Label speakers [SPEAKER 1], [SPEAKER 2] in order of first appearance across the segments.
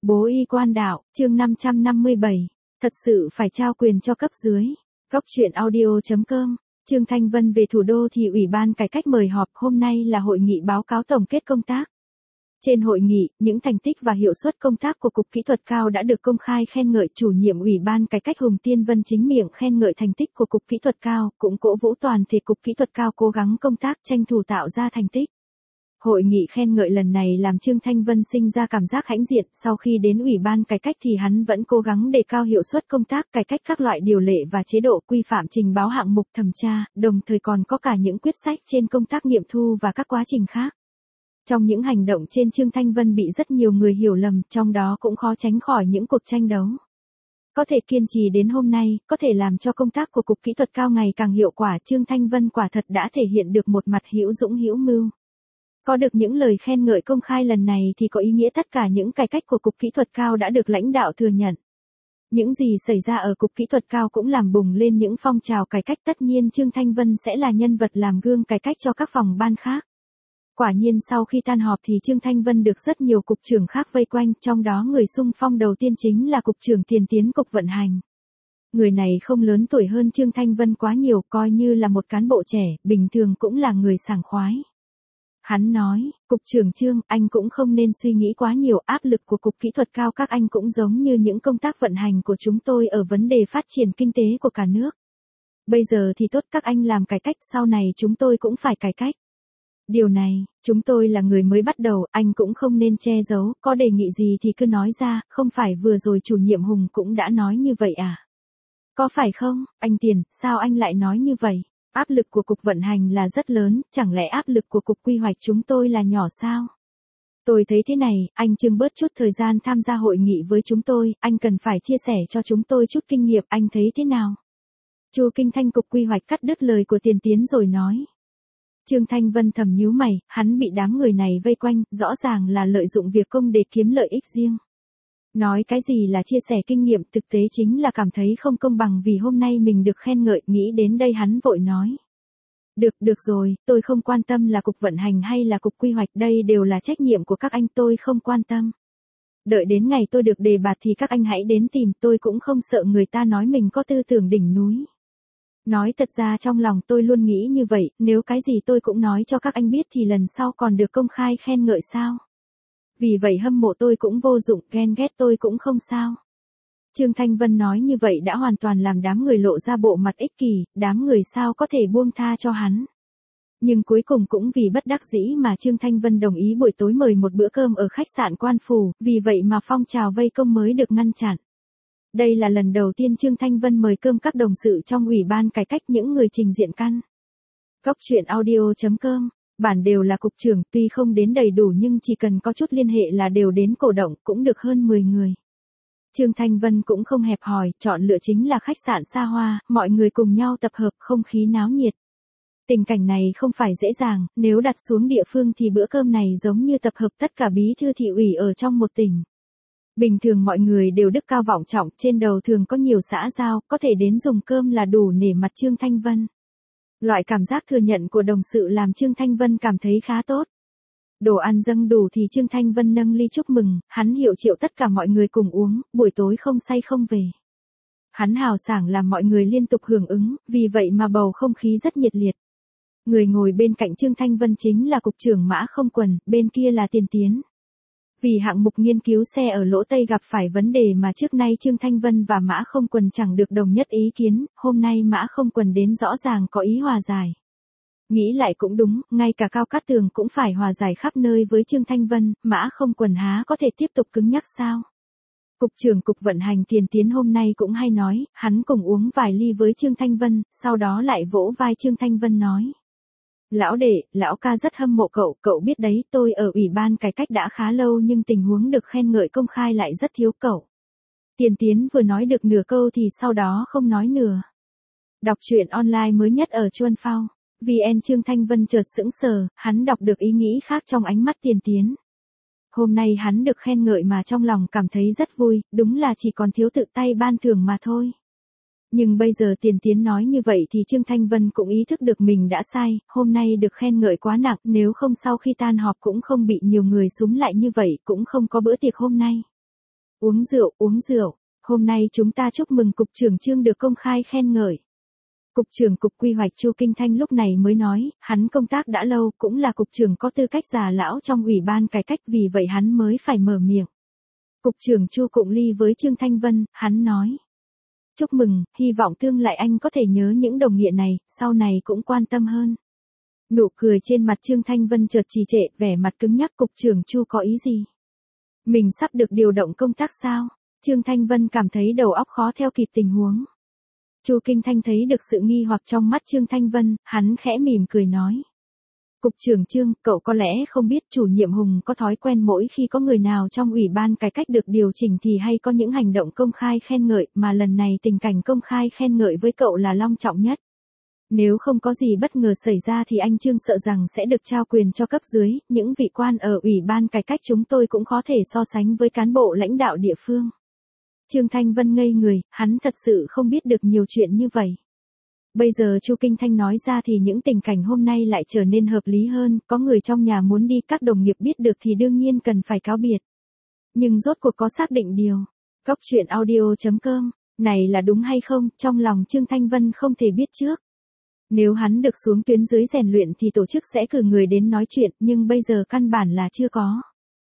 [SPEAKER 1] Bố y quan đạo, chương 557. Thật sự phải trao quyền cho cấp dưới. Góc truyện audio.com. Trương Thanh Vân về thủ đô thì Ủy ban cải cách mời họp, hôm nay là hội nghị báo cáo tổng kết công tác. Trên hội nghị, những thành tích và hiệu suất công tác của Cục Kỹ thuật Cao đã được công khai khen ngợi. Chủ nhiệm Ủy ban cải cách Hùng Tiên Vân chính miệng khen ngợi thành tích của Cục Kỹ thuật Cao, cũng cổ vũ toàn thể Cục Kỹ thuật Cao cố gắng công tác tranh thủ tạo ra thành tích. Hội nghị khen ngợi lần này làm Trương Thanh Vân sinh ra cảm giác hãnh diện, sau khi đến Ủy ban cải cách thì hắn vẫn cố gắng đề cao hiệu suất công tác, cải cách các loại điều lệ và chế độ, quy phạm trình báo hạng mục thẩm tra, đồng thời còn có cả những quyết sách trên công tác nghiệm thu và các quá trình khác. Trong những hành động trên, Trương Thanh Vân bị rất nhiều người hiểu lầm, trong đó cũng khó tránh khỏi những cuộc tranh đấu. Có thể kiên trì đến hôm nay, có thể làm cho công tác của Cục Kỹ thuật Cao ngày càng hiệu quả. Trương Thanh Vân quả thật đã thể hiện được một mặt hữu dũng hữu mưu. Có được những lời khen ngợi công khai lần này thì có ý nghĩa tất cả những cải cách của Cục Kỹ thuật Cao đã được lãnh đạo thừa nhận. Những gì xảy ra ở Cục Kỹ thuật Cao cũng làm bùng lên những phong trào cải cách, tất nhiên Trương Thanh Vân sẽ là nhân vật làm gương cải cách cho các phòng ban khác. Quả nhiên sau khi tan họp thì Trương Thanh Vân được rất nhiều cục trưởng khác vây quanh, trong đó người xung phong đầu tiên chính là Cục trưởng Tiền Tiến Cục Vận hành. Người này không lớn tuổi hơn Trương Thanh Vân quá nhiều, coi như là một cán bộ trẻ, bình thường cũng là người sảng khoái. Hắn nói, Cục trưởng Trương, anh cũng không nên suy nghĩ quá nhiều, áp lực của Cục Kỹ thuật Cao các anh cũng giống như những công tác vận hành của chúng tôi ở vấn đề phát triển kinh tế của cả nước. Bây giờ thì tốt, các anh làm cải cách, sau này chúng tôi cũng phải cải cách. Điều này, chúng tôi là người mới bắt đầu, anh cũng không nên che giấu, có đề nghị gì thì cứ nói ra, không phải vừa rồi chủ nhiệm Hùng cũng đã nói như vậy à? Có phải không, anh Tiền, sao anh lại nói như vậy? Áp lực của Cục Vận hành là rất lớn, chẳng lẽ áp lực của Cục Quy hoạch chúng tôi là nhỏ sao? Tôi thấy thế này, anh Trương bớt chút thời gian tham gia hội nghị với chúng tôi, anh cần phải chia sẻ cho chúng tôi chút kinh nghiệm, anh thấy thế nào? Chu Kinh Thanh Cục Quy hoạch cắt đứt lời của Tiền Tiến rồi nói. Trương Thanh Vân thầm nhíu mày, hắn bị đám người này vây quanh, rõ ràng là lợi dụng việc công để kiếm lợi ích riêng. Nói cái gì là chia sẻ kinh nghiệm, thực tế chính là cảm thấy không công bằng vì hôm nay mình được khen ngợi, nghĩ đến đây hắn vội nói. Được rồi, tôi không quan tâm là Cục Vận hành hay là Cục Quy hoạch, đây đều là trách nhiệm của các anh, tôi không quan tâm. Đợi đến ngày tôi được đề bạt thì các anh hãy đến tìm, tôi cũng không sợ người ta nói mình có tư tưởng đỉnh núi. Nói thật ra trong lòng tôi luôn nghĩ như vậy, nếu cái gì tôi cũng nói cho các anh biết thì lần sau còn được công khai khen ngợi sao? Vì vậy hâm mộ tôi cũng vô dụng, ghen ghét tôi cũng không sao. Trương Thanh Vân nói như vậy đã hoàn toàn làm đám người lộ ra bộ mặt ích kỷ, đám người sao có thể buông tha cho hắn. Nhưng cuối cùng cũng vì bất đắc dĩ mà Trương Thanh Vân đồng ý buổi tối mời một bữa cơm ở khách sạn Quan Phủ, vì vậy mà phong trào vây công mới được ngăn chặn. Đây là lần đầu tiên Trương Thanh Vân mời cơm các đồng sự trong Ủy ban cải cách, những người trình diện căn. Góc truyện audio.com. Bản đều là cục trưởng, tuy không đến đầy đủ nhưng chỉ cần có chút liên hệ là đều đến cổ động, cũng được hơn 10 người. Trương Thanh Vân cũng không hẹp hòi, chọn lựa chính là khách sạn xa hoa, mọi người cùng nhau tập hợp, không khí náo nhiệt. Tình cảnh này không phải dễ dàng, nếu đặt xuống địa phương thì bữa cơm này giống như tập hợp tất cả bí thư thị ủy ở trong một tỉnh. Bình thường mọi người đều đức cao vọng trọng, trên đầu thường có nhiều xã giao, có thể đến dùng cơm là đủ nể mặt Trương Thanh Vân. Loại cảm giác thừa nhận của đồng sự làm Trương Thanh Vân cảm thấy khá tốt. Đồ ăn dâng đủ thì Trương Thanh Vân nâng ly chúc mừng, hắn hiệu triệu tất cả mọi người cùng uống, buổi tối không say không về. Hắn hào sảng làm mọi người liên tục hưởng ứng, vì vậy mà bầu không khí rất nhiệt liệt. Người ngồi bên cạnh Trương Thanh Vân chính là Cục trưởng Mã Không Quần, bên kia là Tiền Tiến. Vì hạng mục nghiên cứu xe ở Lỗ Tây gặp phải vấn đề mà trước nay Trương Thanh Vân và Mã Không Quần chẳng được đồng nhất ý kiến, hôm nay Mã Không Quần đến rõ ràng có ý hòa giải. Nghĩ lại cũng đúng, ngay cả Cao Cát Tường cũng phải hòa giải khắp nơi với Trương Thanh Vân, Mã Không Quần há có thể tiếp tục cứng nhắc sao? Cục trưởng Cục Vận hành Tiền Tiến hôm nay cũng hay nói, hắn cùng uống vài ly với Trương Thanh Vân, sau đó lại vỗ vai Trương Thanh Vân nói. Lão đệ, lão ca rất hâm mộ cậu biết đấy, tôi ở Ủy ban cải cách đã khá lâu nhưng tình huống được khen ngợi công khai lại rất thiếu cậu. Tiền Tiến vừa nói được nửa câu thì sau đó không nói nữa. Đọc truyện online mới nhất ở Chuan Phao. VN Trương Thanh Vân chợt sững sờ, hắn đọc được ý nghĩ khác trong ánh mắt Tiền Tiến. Hôm nay hắn được khen ngợi mà trong lòng cảm thấy rất vui, đúng là chỉ còn thiếu tự tay ban thưởng mà thôi. Nhưng bây giờ Tiền Tiến nói như vậy thì Trương Thanh Vân cũng ý thức được mình đã sai, hôm nay được khen ngợi quá nặng, nếu không sau khi tan họp cũng không bị nhiều người súm lại như vậy, cũng không có bữa tiệc hôm nay. Uống rượu. Hôm nay chúng ta chúc mừng Cục trưởng Trương được công khai khen ngợi. Cục trưởng Cục Quy hoạch Chu Kinh Thanh lúc này mới nói, hắn công tác đã lâu, cũng là cục trưởng có tư cách già lão trong Ủy ban cải cách, vì vậy hắn mới phải mở miệng. Cục trưởng Chu cụng ly với Trương Thanh Vân, hắn nói. Chúc mừng, hy vọng tương lai anh có thể nhớ những đồng nghiệp này, sau này cũng quan tâm hơn. Nụ cười trên mặt Trương Thanh Vân chợt trì trệ, vẻ mặt cứng nhắc. Cục trưởng Chu có ý gì? Mình sắp được điều động công tác sao? Trương Thanh Vân cảm thấy đầu óc khó theo kịp tình huống. Chu Kinh Thanh thấy được sự nghi hoặc trong mắt Trương Thanh Vân, hắn khẽ mỉm cười nói. Cục trưởng Trương, cậu có lẽ không biết chủ nhiệm Hùng có thói quen mỗi khi có người nào trong Ủy ban cải cách được điều chỉnh thì hay có những hành động công khai khen ngợi, mà lần này tình cảnh công khai khen ngợi với cậu là long trọng nhất. Nếu không có gì bất ngờ xảy ra thì anh Trương sợ rằng sẽ được trao quyền cho cấp dưới, những vị quan ở Ủy ban cải cách chúng tôi cũng có thể so sánh với cán bộ lãnh đạo địa phương. Trương Thanh Vân ngây người, hắn thật sự không biết được nhiều chuyện như vậy. Bây giờ Chu Kinh Thanh nói ra thì những tình cảnh hôm nay lại trở nên hợp lý hơn, có người trong nhà muốn đi, các đồng nghiệp biết được thì đương nhiên cần phải cáo biệt. Nhưng rốt cuộc có xác định điều. Góc truyện audio.com, này là đúng hay không, trong lòng Trương Thanh Vân không thể biết trước. Nếu hắn được xuống tuyến dưới rèn luyện thì tổ chức sẽ cử người đến nói chuyện, nhưng bây giờ căn bản là chưa có.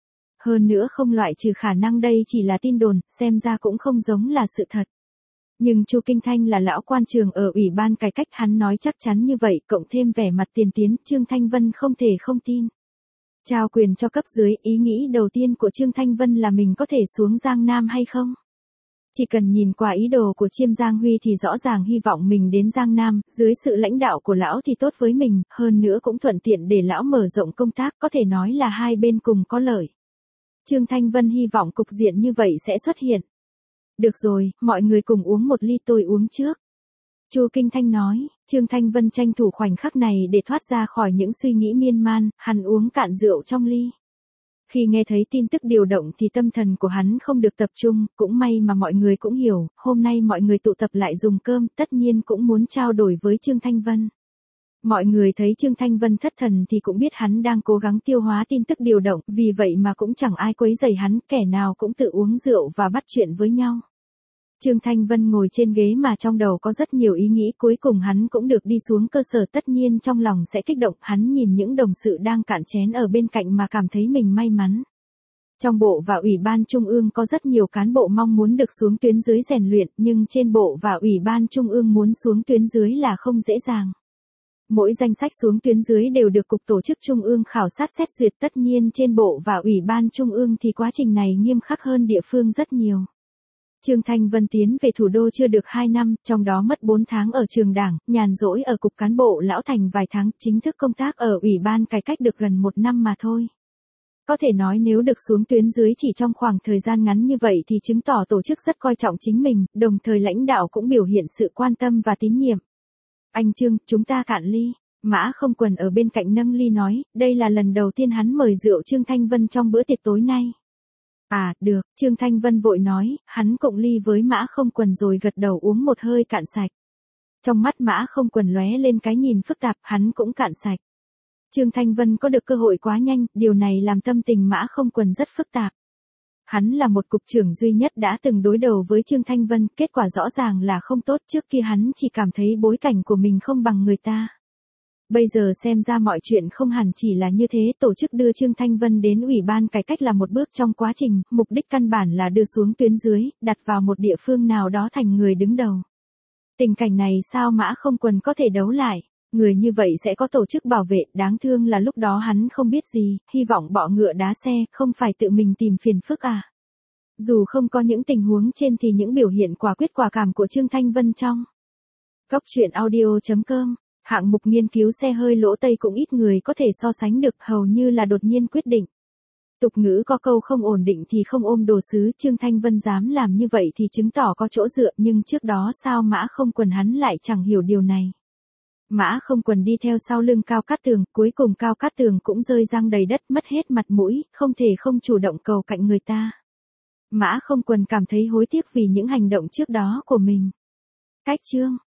[SPEAKER 1] Hơn nữa không loại trừ khả năng đây chỉ là tin đồn, xem ra cũng không giống là sự thật. Nhưng Chu Kinh Thanh là lão quan trường ở Ủy ban cải cách, hắn nói chắc chắn như vậy, cộng thêm vẻ mặt tiền tiến, Trương Thanh Vân không thể không tin. Trao quyền cho cấp dưới, ý nghĩ đầu tiên của Trương Thanh Vân là mình có thể xuống Giang Nam hay không? Chỉ cần nhìn qua ý đồ của Chiêm Giang Huy thì rõ ràng hy vọng mình đến Giang Nam, dưới sự lãnh đạo của lão thì tốt với mình, hơn nữa cũng thuận tiện để lão mở rộng công tác, có thể nói là hai bên cùng có lợi. Trương Thanh Vân hy vọng cục diện như vậy sẽ xuất hiện. Được rồi, mọi người cùng uống một ly, tôi uống trước. Chu Kinh Thanh nói. Trương Thanh Vân tranh thủ khoảnh khắc này để thoát ra khỏi những suy nghĩ miên man, hắn uống cạn rượu trong ly. Khi nghe thấy tin tức điều động thì tâm thần của hắn không được tập trung, cũng may mà mọi người cũng hiểu, hôm nay mọi người tụ tập lại dùng cơm, tất nhiên cũng muốn trao đổi với Trương Thanh Vân. Mọi người thấy Trương Thanh Vân thất thần thì cũng biết hắn đang cố gắng tiêu hóa tin tức điều động, vì vậy mà cũng chẳng ai quấy rầy hắn, kẻ nào cũng tự uống rượu và bắt chuyện với nhau. Trương Thanh Vân ngồi trên ghế mà trong đầu có rất nhiều ý nghĩ, cuối cùng hắn cũng được đi xuống cơ sở, tất nhiên trong lòng sẽ kích động, hắn nhìn những đồng sự đang cạn chén ở bên cạnh mà cảm thấy mình may mắn. Trong bộ và Ủy ban Trung ương có rất nhiều cán bộ mong muốn được xuống tuyến dưới rèn luyện, nhưng trên bộ và Ủy ban Trung ương muốn xuống tuyến dưới là không dễ dàng. Mỗi danh sách xuống tuyến dưới đều được Cục Tổ chức Trung ương khảo sát xét duyệt, tất nhiên trên bộ và Ủy ban Trung ương thì quá trình này nghiêm khắc hơn địa phương rất nhiều. Trương Thanh Vân tiến về thủ đô chưa được 2 năm, trong đó mất 4 tháng ở trường đảng, nhàn rỗi ở Cục Cán bộ Lão Thành vài tháng, chính thức công tác ở Ủy ban cải cách được gần 1 năm mà thôi. Có thể nói nếu được xuống tuyến dưới chỉ trong khoảng thời gian ngắn như vậy thì chứng tỏ tổ chức rất coi trọng chính mình, đồng thời lãnh đạo cũng biểu hiện sự quan tâm và tín nhiệm. Anh Trương, chúng ta cạn ly. Mã Không Quần ở bên cạnh nâng ly nói, đây là lần đầu tiên hắn mời rượu Trương Thanh Vân trong bữa tiệc tối nay. À, được, Trương Thanh Vân vội nói, hắn cộng ly với Mã Không Quần rồi gật đầu uống một hơi cạn sạch. Trong mắt Mã Không Quần lóe lên cái nhìn phức tạp, hắn cũng cạn sạch. Trương Thanh Vân có được cơ hội quá nhanh, điều này làm tâm tình Mã Không Quần rất phức tạp. Hắn là một cục trưởng duy nhất đã từng đối đầu với Trương Thanh Vân, kết quả rõ ràng là không tốt, trước kia hắn chỉ cảm thấy bối cảnh của mình không bằng người ta. Bây giờ xem ra mọi chuyện không hẳn chỉ là như thế, tổ chức đưa Trương Thanh Vân đến Ủy ban cải cách là một bước trong quá trình, mục đích căn bản là đưa xuống tuyến dưới, đặt vào một địa phương nào đó thành người đứng đầu. Tình cảnh này sao Mã Không Quần có thể đấu lại, người như vậy sẽ có tổ chức bảo vệ, đáng thương là lúc đó hắn không biết gì, hy vọng bọ ngựa đá xe, không phải tự mình tìm phiền phức à. Dù không có những tình huống trên thì những biểu hiện quả quyết quả cảm của Trương Thanh Vân trong Góc truyện audio.com, hạng mục nghiên cứu xe hơi lỗ Tây cũng ít người có thể so sánh được, hầu như là đột nhiên quyết định. Tục ngữ có câu không ổn định thì không ôm đồ sứ, Trương Thanh Vân dám làm như vậy thì chứng tỏ có chỗ dựa, nhưng trước đó sao Mã Không Quần hắn lại chẳng hiểu điều này. Mã Không Quần đi theo sau lưng Cao Cát Tường, cuối cùng Cao Cát Tường cũng rơi răng đầy đất, mất hết mặt mũi, không thể không chủ động cầu cạnh người ta. Mã Không Quần cảm thấy hối tiếc vì những hành động trước đó của mình. Cách chương